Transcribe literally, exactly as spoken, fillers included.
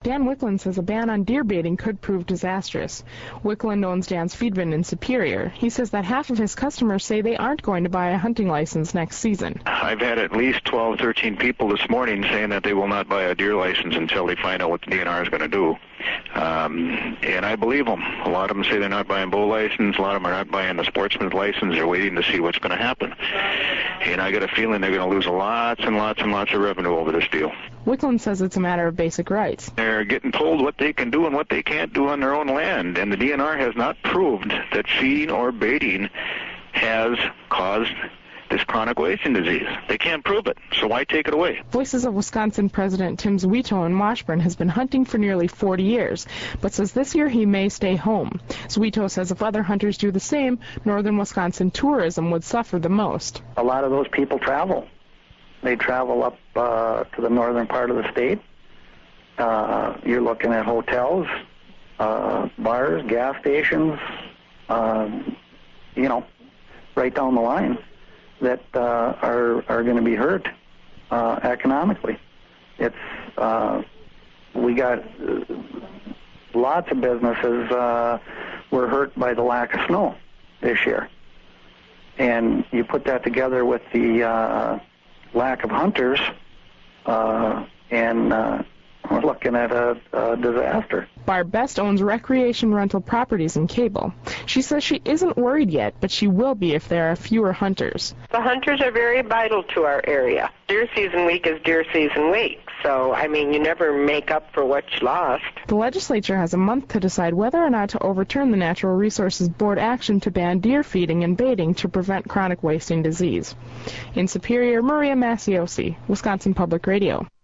Dan Wickland says a ban on deer baiting could prove disastrous. Wickland owns Dan's Feed Bin in Superior. He says that half of his customers say they aren't going to buy a hunting license next season. I've had at least twelve, thirteen people this morning saying that they will not buy a deer license until they find out what the D N R is going to do. Um, and I believe them. A lot of them say they're not buying bow license. A lot of them are not buying the sportsman's license. They're waiting to see what's going to happen. And I got a feeling they're going to lose lots and lots and lots of revenue over this deal. Wickland says it's a matter of basic rights. They're getting told what they can do and what they can't do on their own land, and the D N R has not proved that feeding or baiting has caused this chronic wasting disease. They can't prove it, so why take it away? Voices of Wisconsin President Tim Zuito in Washburn has been hunting for nearly forty years, but says this year he may stay home. Zuito says if other hunters do the same, northern Wisconsin tourism would suffer the most. A lot of those people travel. They travel up uh, to the northern part of the state. Uh, you're looking at hotels, uh, bars, gas stations, uh, you know, right down the line that uh, are are going to be hurt uh, economically. It's uh, we got uh, lots of businesses uh, were hurt by the lack of snow this year, and you put that together with the uh, lack of hunters, uh, and uh, we're looking at a, a disaster. Barb Best owns recreation rental properties in Cable. She says she isn't worried yet, but she will be if there are fewer hunters. The hunters are very vital to our area. Deer season week is deer season week, so, I mean, you never make up for what you lost. The legislature has a month to decide whether or not to overturn the Natural Resources Board action to ban deer feeding and baiting to prevent chronic wasting disease. In Superior, Maria Masiosi, Wisconsin Public Radio.